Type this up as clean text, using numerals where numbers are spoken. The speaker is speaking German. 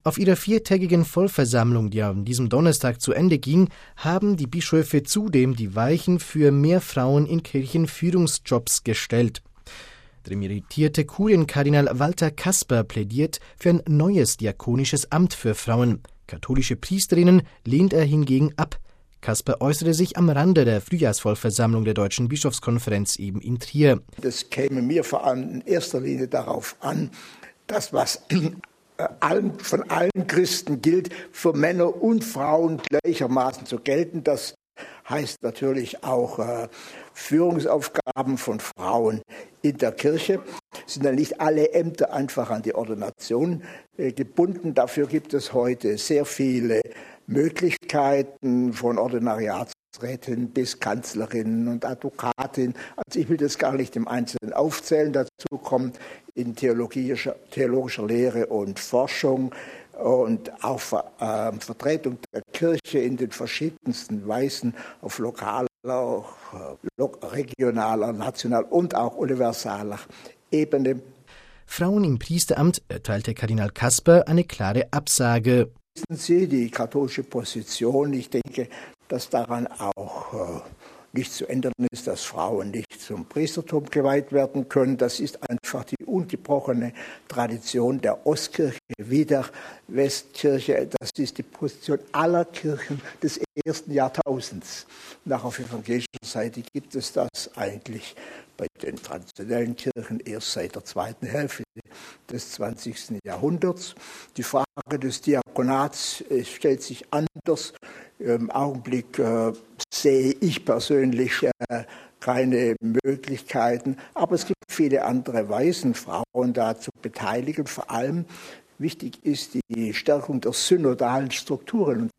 Auf ihrer 4-tägigen Vollversammlung, die an diesem Donnerstag zu Ende ging, haben die Bischöfe zudem die Weichen für mehr Frauen in Kirchenführungsjobs gestellt. Der emeritierte Kurienkardinal Walter Kasper plädiert für ein neues diakonisches Amt für Frauen. Katholische Priesterinnen lehnt er hingegen ab. Kasper äußerte sich am Rande der Frühjahrsvollversammlung der Deutschen Bischofskonferenz eben in Trier. Das käme mir vor allem in erster Linie darauf an, das, was von allen Christen gilt, für Männer und Frauen gleichermaßen zu gelten. Das heißt natürlich auch Führungsaufgaben von Frauen in der Kirche. Es sind dann nicht alle Ämter einfach an die Ordination gebunden. Dafür gibt es heute sehr viele Möglichkeiten, von Ordinariatsrätin bis Kanzlerin und Advokatin. Also ich will das gar nicht im Einzelnen aufzählen. Dazu kommt in theologischer Lehre und Forschung und auch Vertretung der Kirche in den verschiedensten Weisen auf lokaler, regionaler, nationaler und auch universaler Ebene. Frauen im Priesteramt erteilte Kardinal Kasper eine klare Absage. Wissen Sie, die katholische Position, ich denke, dass daran auch nicht zu ändern ist, dass Frauen nicht zum Priestertum geweiht werden können. Das ist einfach die ungebrochene Tradition der Ostkirche wie der Westkirche. Das ist die Position aller Kirchen des ersten Jahrtausends. Nach auf evangelischer Seite gibt es das eigentlich bei den traditionellen Kirchen erst seit der zweiten Hälfte des 20. Jahrhunderts. Die Frage des Diakonats stellt sich anders. Im Augenblick sehe ich persönlich keine Möglichkeiten, aber es gibt viele andere Weisen, Frauen da zu beteiligen. Vor allem wichtig ist die Stärkung der synodalen Strukturen. Und